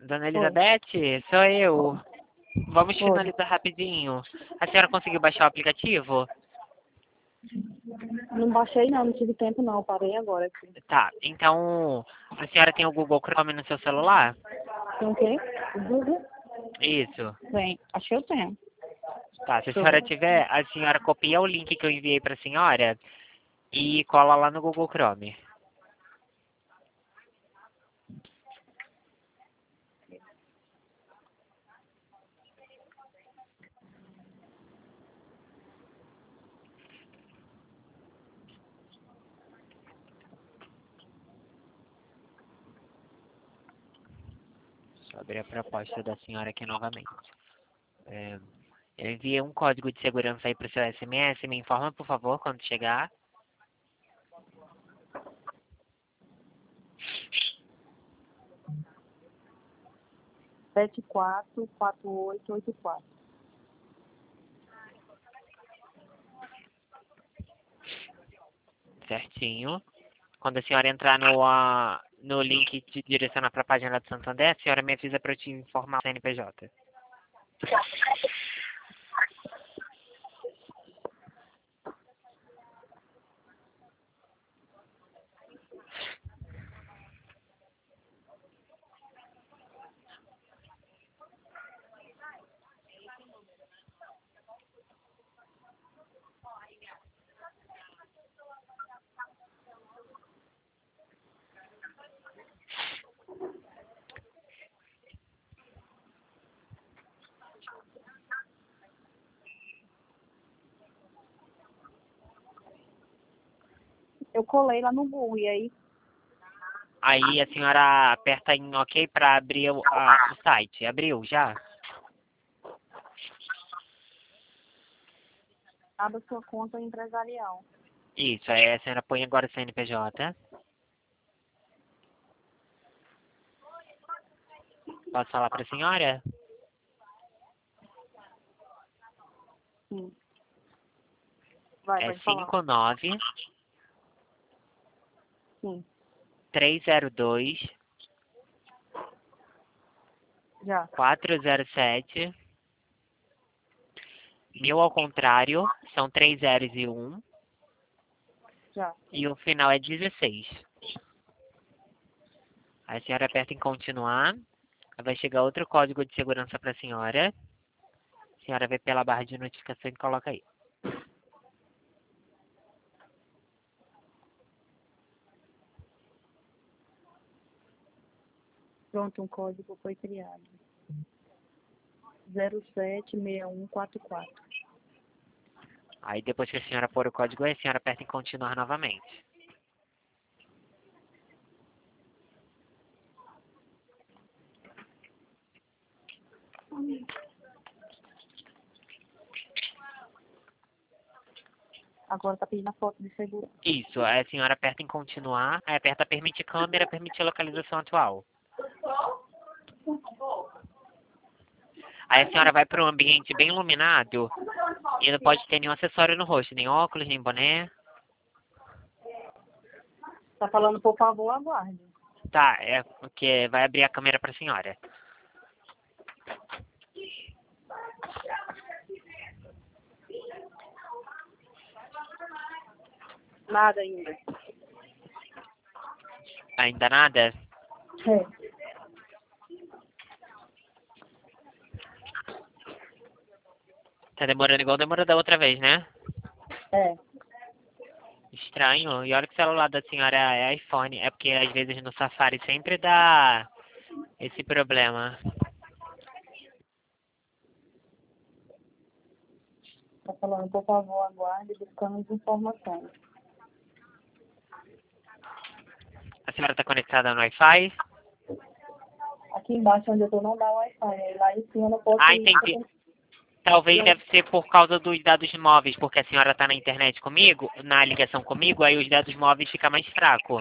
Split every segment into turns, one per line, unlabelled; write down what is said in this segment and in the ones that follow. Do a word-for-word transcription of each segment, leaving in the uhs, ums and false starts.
Dona
Oi.
Elizabeth, sou eu. Vamos
Oi.
finalizar rapidinho. A senhora conseguiu baixar o aplicativo?
Não baixei não, não tive tempo não, parei agora aqui.
Tá, então a senhora tem o Google Chrome no seu celular?
Tem o quê? Google?
Isso.
Tem. Acho que eu tenho.
Tá, se a
Deixa eu
senhora
ver.
tiver, a senhora copia o link que eu enviei pra senhora e cola lá no Google Chrome. Deixa eu abrir a proposta da senhora aqui novamente. É, eu enviei um código de segurança aí pro seu S M S. Me informa, por favor, quando chegar.
sete quatro quatro oito oito quatro.
Certinho. Quando a senhora entrar no, ah, no link que te direciona para a página do Santander, a senhora me avisa para eu te informar o C N P J.
Eu colei lá no Google e aí
Aí a senhora aperta em OK para abrir o, ah, o site. Abriu já?
abra sua conta empresarial.
Isso, aí a senhora põe agora o C N P J. Posso falar para a senhora?
Sim. Vai,
É
pode falar.
cinco nove
Sim.
três zero dois
Já.
quatro zero sete. Mil ao contrário, são três zeros e um.
Já.
E o final é dezesseis. Aí a senhora aperta em continuar. Aí vai chegar outro código de segurança para a senhora. A senhora vê pela barra de notificação e coloca aí.
Pronto, um código foi criado. zero sete seis um quatro quatro.
Aí depois que a senhora pôr o código aí, a senhora aperta em continuar novamente.
Agora tá pedindo a foto de segurança.
Isso, aí a senhora aperta em continuar, aí aperta permitir câmera, permitir localização atual. Aí a senhora vai para um ambiente bem iluminado e não pode ter nenhum acessório no rosto, nem óculos, nem boné.
Tá falando, por favor, aguarde.
Tá, é porque vai abrir a câmera para a senhora.
Nada ainda.
Ainda nada?
É.
Tá demorando igual demorou da outra vez, né?
É.
Estranho. E olha que o celular da senhora é iPhone. É porque às vezes no Safari sempre dá esse problema.
Tá falando, por favor, aguarde, buscando as informações.
A senhora está conectada no Wi-Fi?
Aqui embaixo onde eu tô não dá Wi-Fi, aí lá em cima eu não posso
Ah,
ir.
entendi. Talvez deve ser por causa dos dados móveis, porque a senhora está na internet comigo, na ligação comigo, aí os dados móveis ficam mais fracos.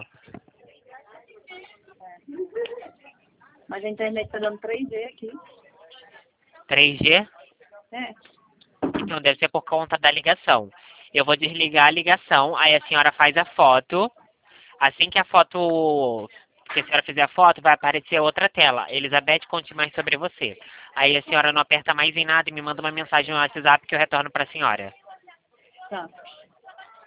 Mas a internet tá dando três G aqui.
três G?
É.
Então deve ser por conta da ligação. Eu vou desligar a ligação, aí a senhora faz a foto. Assim que a foto que a senhora fizer a foto, vai aparecer outra tela. Elizabeth, conte mais sobre você. Aí a senhora não aperta mais em nada e me manda uma mensagem no WhatsApp que eu retorno para a senhora.
Tá.